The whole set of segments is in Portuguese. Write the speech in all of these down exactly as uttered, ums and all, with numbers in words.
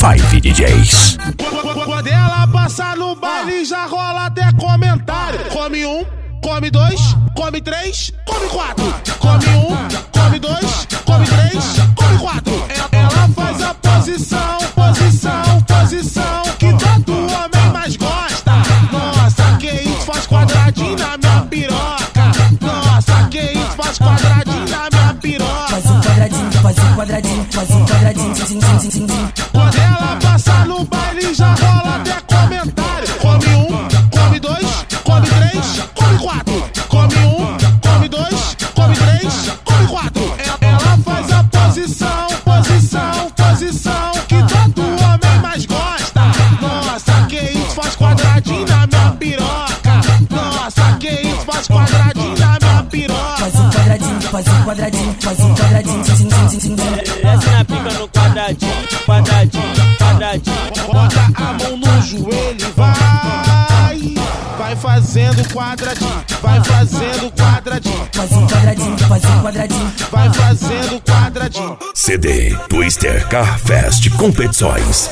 Five D Js. Quando ela passa no baile já rola até comentário. Come um, come dois, come três, come quatro. Come um, come dois, come três, come quatro. Ela faz a posição, posição, posição que todo homem mais gosta. Nossa, que isso, faz quadradinho na minha piroca. Nossa, que isso, faz quadradinho na minha piroca. Faz um quadradinho, faz um quadradinho, faz um quadradinho, sim, sim, sim, sim, sim. Quando ela passa no baile já rola até comentário. Come um, come dois, come três, come quatro. Come um, come dois, come três, come quatro. Ela faz a posição, posição, posição que todo homem mais gosta. Nossa, que isso, faz quadradinho na minha piroca. Nossa, que isso, faz quadradinho na minha piroca. Faz um quadradinho, faz um quadradinho, faz um quadradinho, sim, sim, sim, sim, sim. Desce na pica no quadradinho, quadradinho, quadradinho. Bota a mão no joelho e vai. Vai fazendo quadradinho, vai fazendo quadradinho. Faz um quadradinho, faz um quadradinho. Vai fazendo quadradinho. C D Twister Car Fest Competições.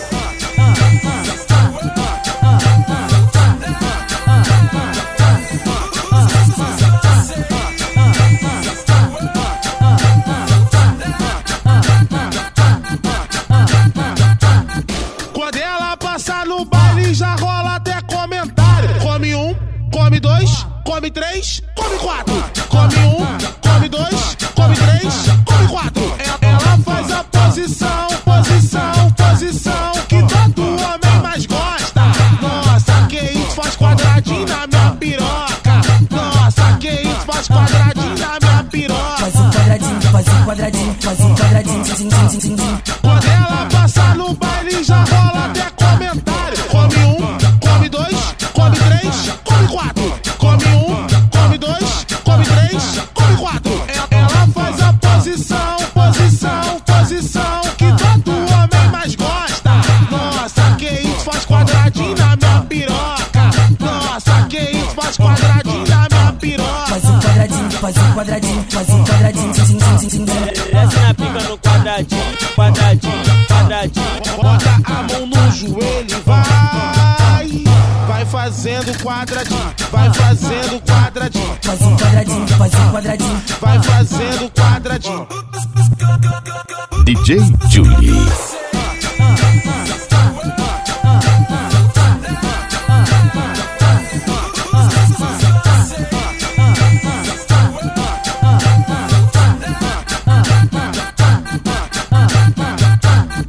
Quando ela passa no baile já rola até comentário. Come um, come dois, come três, come quatro. Come um, come dois, come três, come quatro. Ela faz a posição, posição, posição que todo homem mais gosta. Nossa, que isso, faz quadradinho na minha piroca. Nossa, que isso, faz quadradinho na minha piroca. Faz um quadradinho, faz um quadradinho, faz um quadradinho, sim, sim, sim, sim, sim. Quando ela passa no baile já rola até comentário. Come um, come dois, come três, come quatro. Come um, come dois, come três, come quatro. Ela faz a posição, posição, posição que todo homem mais gosta. Nossa, que isso, faz quadradinho na minha piroca. Nossa, que isso, faz quadradinho na minha piroca. Faz um quadradinho, faz um quadradinho, faz um quadradinho, sim, sim, sim, sim, sim. Desce na pica no quadradinho, quadradinho, quadradinho. Bota a mão no joelho e vai. Vai fazendo quadradinho, vai fazendo quadradinho. Faz um quadradinho, faz um quadradinho. Vai fazendo quadradinho. D J Julie.